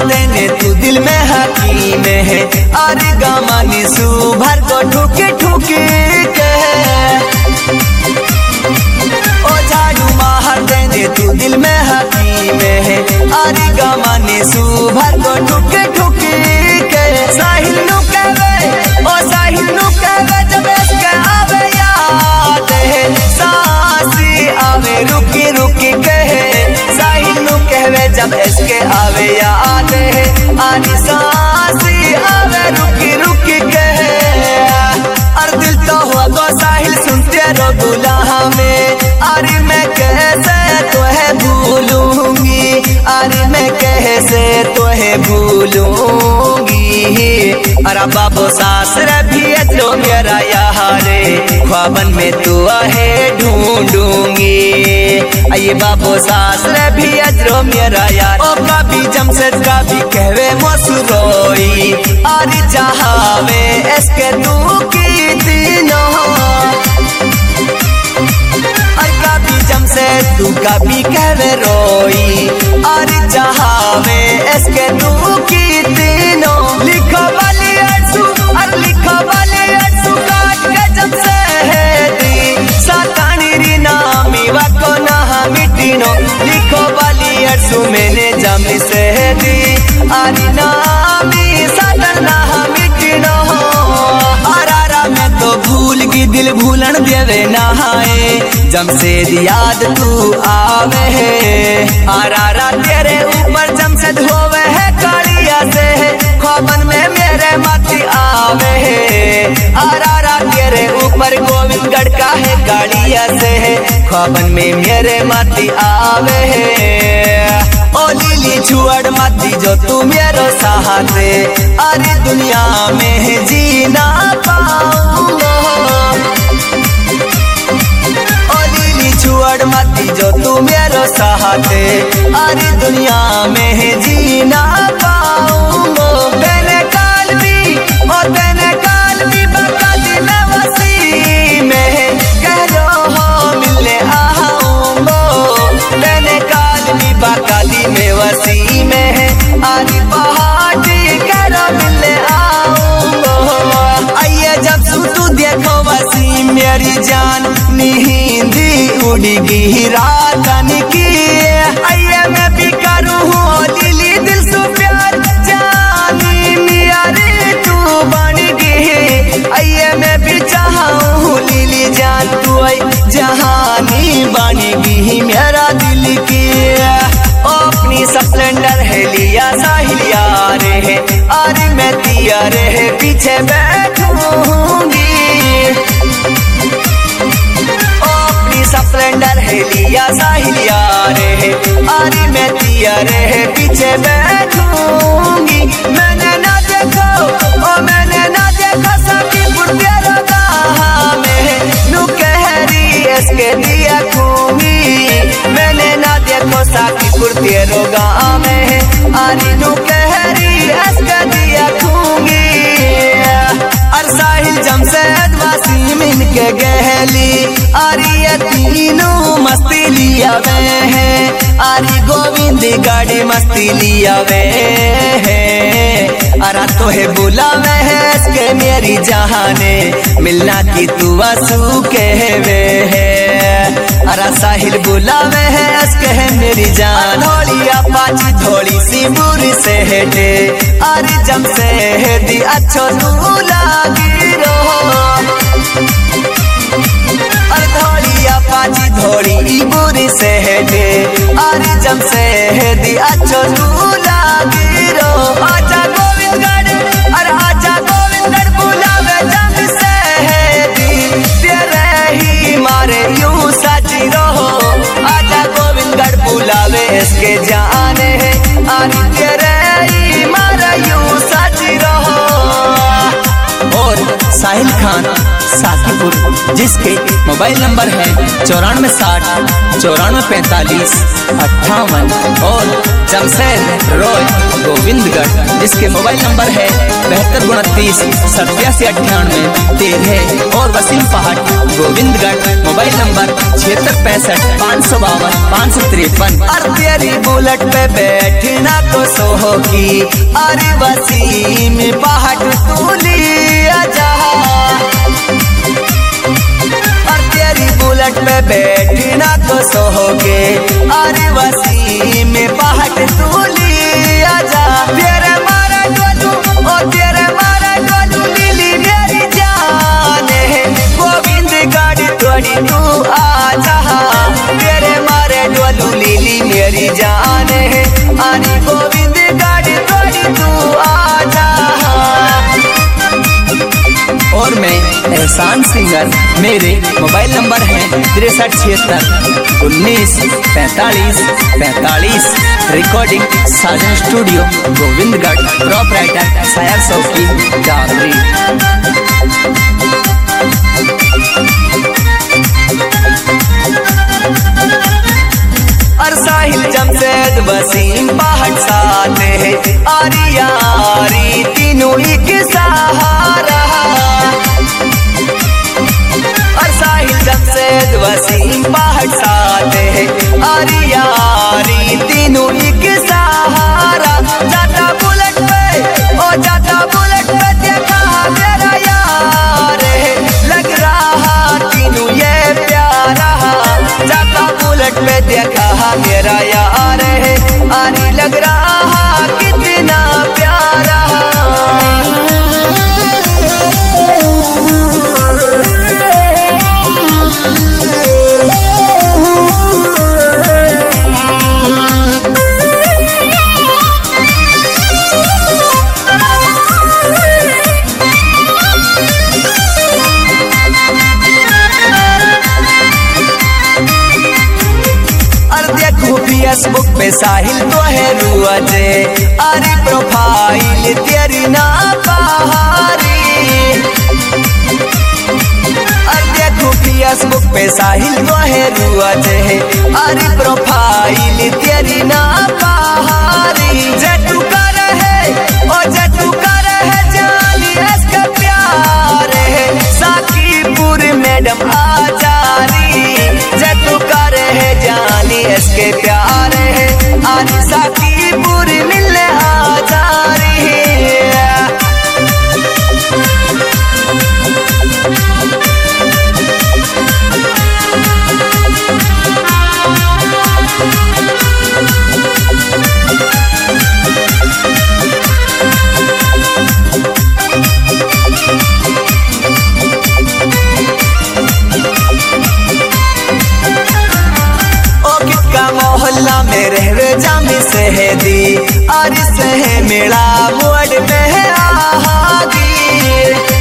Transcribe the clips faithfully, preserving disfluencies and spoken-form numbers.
देने तू दिल में हकीम है। अरे गमानी सुभर को ठुकी ठुकी के ओ झाड़ू मार देने तू दिल में हकीम है। अरे गमानी सुभर को ठुकी ठुकी के साहिल नु कहवे ओ साहिल नु कहवे जब इसके आवे याद है सांसी आवे रुकी रुकी कहे साहिल नु कहवे जब इसके आवे याद है आनी सांसी आवे रुकी रुकी कहे। और दिल तो हुआ तो साहिल सुनते रो गुलाह में अरे मैं कैसे तुहे भूलूंगी अरे मैं कैसे तुहे भूलूंगी। अरे बाबू सासरा भी अजलो मेरा यारे ख्वाबन में तू है ढूंढूंगी। ये बाबू सासरा भी अजलो मेरा यार ओ कभी जमशेद कभी कहवे मसरोई अरे चाहवे इसके तू की तीनों कभी जमशेद तू कभी कहवे रोई अरे चाहवे इसके तू की तीनों। लिखो वाली अर्सू और लिखो वाली अर्सू काट के जमशेदी सातानी री नामी वाको ना मिटीनो। लिखो वाली अर्सू मैंने जमी से दी अरे नामी सातन ना मिटीनो। आरारा मैं तो भूल की दिल भूलन देवे नहाए जमशेद याद तू आवे है। आरारा तेरे ऊपर जमशेद होवे है कालिया से ख्वाबन में मेरे माती आवे है। आरारा तेरे ऊपर गोविंदगढ़ का है गाड़िया से ख्वाबन में मेरे माती आवे है। ओ लीली छुअड़ माती जो तू मेरो सहारे अरे दुनिया में जीना पाऊंगा। ओ लीली छुअड़ माती जो तू मेरो सहारे अरे दुनिया में जीना पाऊंगा। तेने काल भी ओ तेने काल भी बका दिल वसी में कह लो हो मिलने आऊंगा। तेने काल भी बका दिल में वसी में अरे पहाड़ी करो मिलने आऊंगा। आइए जब सुतू देखो वसी मेरी जान नींदी उड़गी रात की। आइए मैं भी करूँ लिली दिल से प्यार जानी मेरी तू बन गई। आइए मैं भी चाहूँ लिली जान तू जहानी बन गई मेरा दिल की। अपनी स्प्लेंडर है लिया साहिल यार है अरे मैं तिया रे पीछे बैठूंगी। अपनी स्प्लेंडर है लिया साहिल यार है अरे मैं तिया रे पीछे बैठूंगी। मैंने ना देखो ओ मैंने ना देखो सभी तेरा गाह में नू कहरी इसके दिया खूंगी। मैंने ना देखो साकी कुर्ते रोगा में अरे नू कहरी इसके दिया खूंगी। और साहिल जमशेद वसीम इनके गहली अरे ये तीनों मस्ती लिया वे है अरे गोविंद गाड़ी मस्ती लिया वे है। अरे तो है बुला वे है इसके मेरी जहाने मिलना की तू वसू कहवे है। अरे साहिल बुला वे है इसके है मेरी जान धोलिया पाची धोली सी बुरी से हेटे अरे जमशेद अच्छो तू लागी रो। अरे धोलिया पाची धोली बुरी से हेटे अरे जमशेद अच्छो तू लागी रो। आजा गोविंदगढ़ अरे आजा गोविंदगढ़ बुलावे जमशेद तेरे ही मारे यूं सजी रहो। आजा गोविंदगढ़ बुलावे इसके जाने है अरे तेरे ही मारे यूं सजी रहो। और साहिल खान साकीपुर जिसके मोबाइल नंबर है चौरानवे साठ चौरानवे पैंतालीस अट्ठावन और जमशेद रॉय गोविंदगढ़ जिसके मोबाइल नंबर है बहत्तर उनतीस सत्तासी अट्ठानवे तेरह और वसीम पहाड़ गोविंदगढ़ मोबाइल नंबर छिहत्तर पैंसठ पाँच सौ बावन पाँच सौ तिरपन। और तेरी बुलेट पे बैठना तो सोहो की अरे वसीम पहाड़ तूलिया जहा और तेरी बुलेट पे बैठना तो सोहोगे अरे वसीम पहाड़ तूलिया जा तेरे मारा डोलू ओ तेरे मारा डोलू लीली मेरी जान है गोविंद गाड़ी तोड़ी तू आ जा तेरे मारे डोलू लीली मेरी जान है अरे गोविंद गाड़ी तोड़ी तू आ जा। और मैं एहसान सिंगर, मेरे मोबाइल नंबर है तिरसठ छिहत्तर उन्नीस पैंतालीस पैंतालीस। Recording Sajan studio Govindgarh. ड्रॉप राइटर सायर सौकी जादरी। साहिल जमशेद वसीम पहाड़ साथ है आरी यारी तीनों एक सहारा। और साहिल जमशेद वसीम पहाड़ साथ है आरी यारी तीनों एक सहारा। जाता बुलेट पे ओ जाता बुलेट पे देखा मेरा यार है लग रहा तीनों ये प्यारा। जाता बुलेट पे देखा मेरा यार है आरी लग रहा कितना प्यारा। फेसबुक पे साहिल तो है रुआजे अरे प्रोफाइल तेरी ना पहाड़ी। अरे देखो फेसबुक पे साहिल तो है रुआजे अरे प्रोफाइल तेरी ना पहाड़ी। जटू कर है ओ जटू कर है जानी इसका प्यार है साकीपुर मैडम आचारी। जटू कर है जानी इसके प्यार है आज साकीपुर मिलने आ जा रही है। मोहल्ला में रहवे जामी सहदी अरे सह मेरा मोड़ में है आहागी।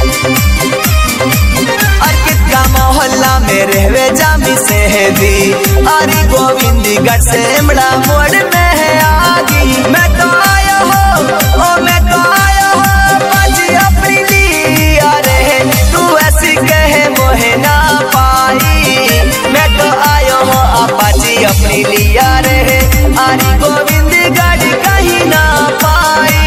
और कितना मोहल्ला में रहवे जामी सहदी अरे गोविंदगढ़ से मेरा मोड़ में है आगी। मैं तो आया हो ओ मैं तो आया हो बाजी अपनी लिया रहे तू ऐसी कहे मोहे ना पाई। मैं तो आया हो अपाची अपनी लिया रहे आरी गोविंदगढ़ कहीं ना पाई।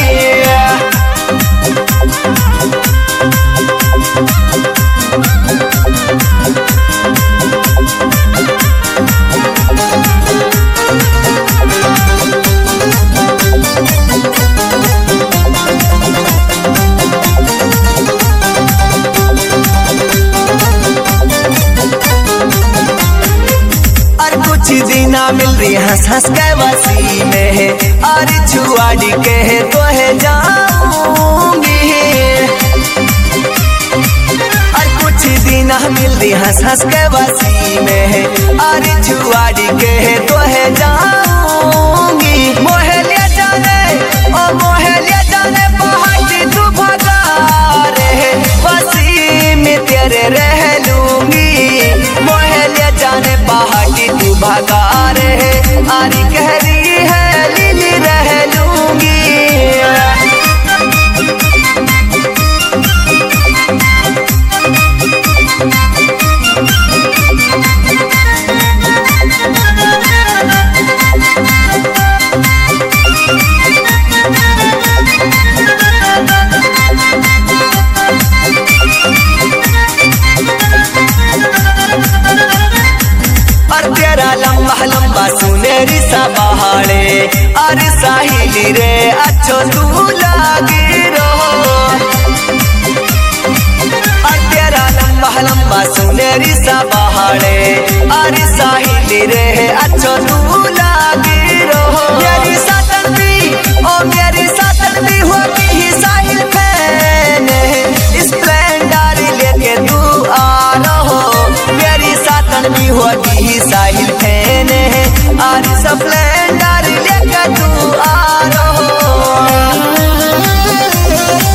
दीना मिल रही हंस हंस के वसी में है और छुआड़ी के है तो है जाऊंगी। और कुछ दीना मिल रही हंस हंस के वसी में है और छुआड़ी के है तो है जाऊंगी। मोहलिया जाने ओ मोहलिया जाने पहाड़ी तू भगा रहे वसी में तेरे रह लूंगी। मोहलिया जाने पहाड़ी तू भगा रहे आरी कह रही है लीली रह लूंगी। सुनेरी सा पहाड़े अरे साहिली रे अच्छो तू लागे रहो तेरा लंबा लंबा सुनेरी सा पहाड़े अरे साहिली रे अच्छो तू लागे रहो मेरी सातन भी ओ मेरी सातन भी होगी ही साहिल फैन स्प्लेंडर लेके तू आ रहो मेरी सातन भी होगी ही साहिल फैन अरे स्प्लेंडर लेके तू आ रहो।